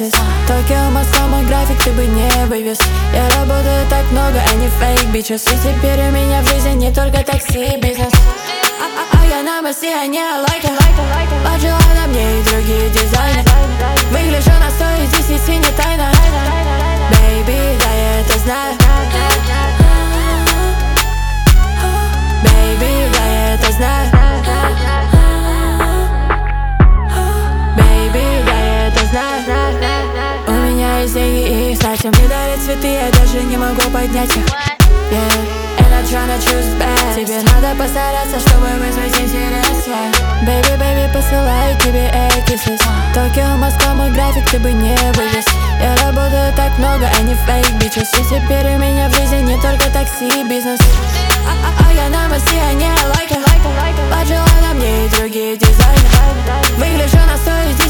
kisses. Токио, Москва, мой график ты бы не вывез. Я работаю так много, а не фейк бичес. И теперь у меня в жизни не только такси бизнес. А я на массе, а не лайка. Поджила на мне и другие дизайны. Выгляжу на 100 из 10, не тайна. Baby, да я это знаю. Baby, да я это знаю. Baby, да я это знаю. У меня есть деньги и их тратим. Мне дарят цветы, я даже не могу поднять их. And I'm tryna choose bad. Тебе надо постараться, чтобы вызвать интерес. Baby, baby, посылаю тебе kisses. Токио, Москва, мой график ты бы не вывез. Я работаю так много, а не фейк бичес. И теперь у меня в жизни не только такси бизнес. А я на массе, а не лайка. Поджила на мне и другие дизайны. Выгляжу на 100 из